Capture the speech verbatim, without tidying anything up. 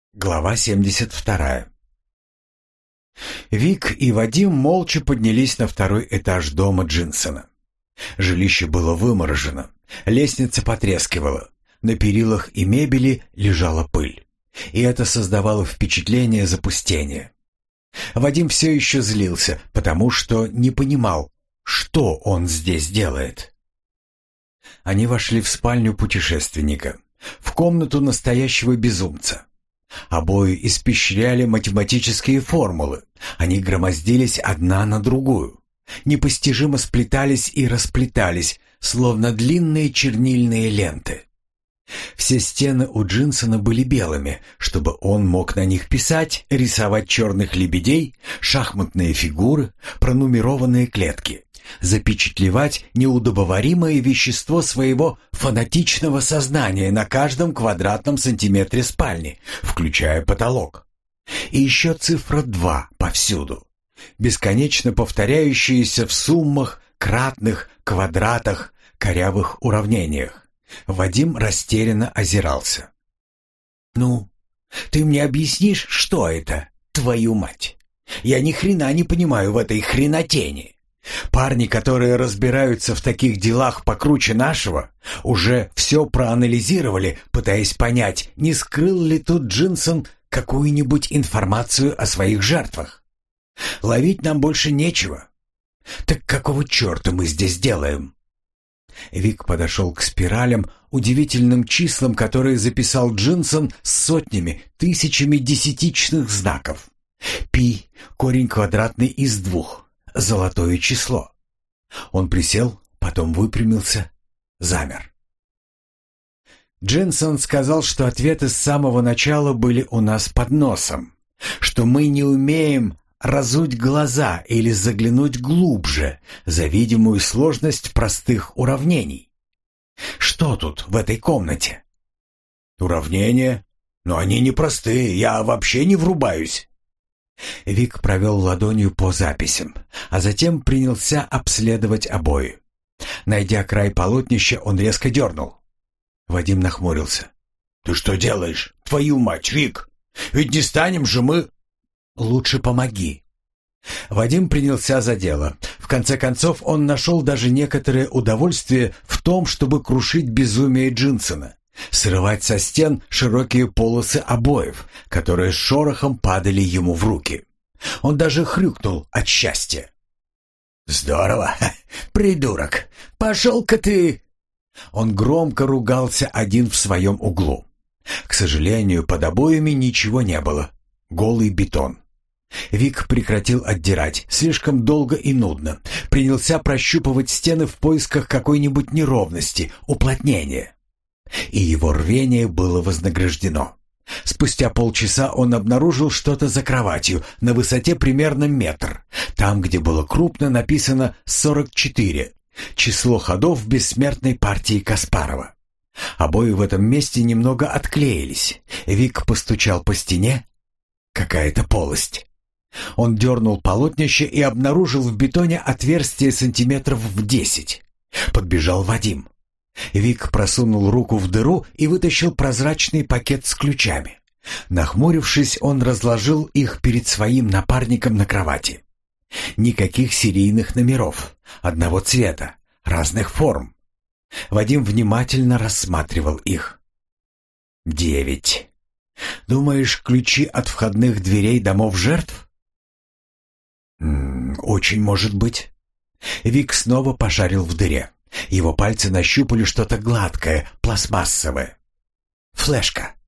Глава семьдесят вторая. Вик и Вадим молча поднялись на второй этаж дома Джинсона. Жилище было выморожено, лестница потрескивала, на перилах и мебели лежала пыль, и это создавало впечатление запустения. Вадим все еще злился, потому что не понимал, что он здесь делает. Они вошли в спальню путешественника, в комнату настоящего безумца. Обои испещряли математические формулы. Они громоздились одна на другую, непостижимо сплетались и расплетались, словно длинные чернильные ленты. Все стены у Джинсона были белыми, чтобы он мог на них писать, рисовать черных лебедей, шахматные фигуры, пронумерованные клетки, запечатлевать неудобоваримое вещество своего фанатичного сознания на каждом квадратном сантиметре спальни, включая потолок. И еще цифра два повсюду, бесконечно повторяющаяся в суммах, кратных, квадратах, корявых уравнениях. Вадим растерянно озирался. «Ну, ты мне объяснишь, что это, твою мать? Я ни хрена не понимаю в этой хренотени. Парни, которые разбираются в таких делах покруче нашего, уже все проанализировали, пытаясь понять, не скрыл ли тут Джинсон какую-нибудь информацию о своих жертвах. Ловить нам больше нечего. Так какого черта мы здесь делаем?» Вик подошел к спиралям, удивительным числам, которые записал Джинсон с сотнями, тысячами десятичных знаков. Пи, корень квадратный из двух, золотое число. Он присел, потом выпрямился, замер. Джинсон сказал, что ответы с самого начала были у нас под носом, что мы не умеем разуть глаза или заглянуть глубже за видимую сложность простых уравнений. Что тут в этой комнате? Уравнения? Но они не простые, я вообще не врубаюсь. Вик провел ладонью по записям, а затем принялся обследовать обои. Найдя край полотнища, он резко дернул. Вадим нахмурился. «Ты что делаешь? Твою мать, Вик! Ведь не станем же мы...» «Лучше помоги». Вадим принялся за дело. В конце концов, он нашел даже некоторое удовольствие в том, чтобы крушить безумие Джинсона, срывать со стен широкие полосы обоев, которые с шорохом падали ему в руки. Он даже хрюкнул от счастья. «Здорово, придурок! Пошел-ка ты!» Он громко ругался один в своем углу. К сожалению, под обоями ничего не было. Голый бетон. Вик прекратил отдирать, слишком долго и нудно. Принялся прощупывать стены в поисках какой-нибудь неровности, уплотнения. И его рвение было вознаграждено. Спустя полчаса он обнаружил что-то за кроватью на высоте примерно метр. Там, где было крупно написано сорок четыре, число ходов бессмертной партии Каспарова. Обои в этом месте немного отклеились. Вик постучал по стене. Какая-то полость. Он дернул полотнище и обнаружил в бетоне отверстие сантиметров в десять. Подбежал Вадим. Вик просунул руку в дыру и вытащил прозрачный пакет с ключами. Нахмурившись, он разложил их перед своим напарником на кровати. Никаких серийных номеров, одного цвета, разных форм. Вадим внимательно рассматривал их. «Девять. Думаешь, ключи от входных дверей домов жертв?» М -м, «Очень может быть». Вик снова пошарил в дыре. Его пальцы нащупали что-то гладкое, пластмассовое. «Флешка».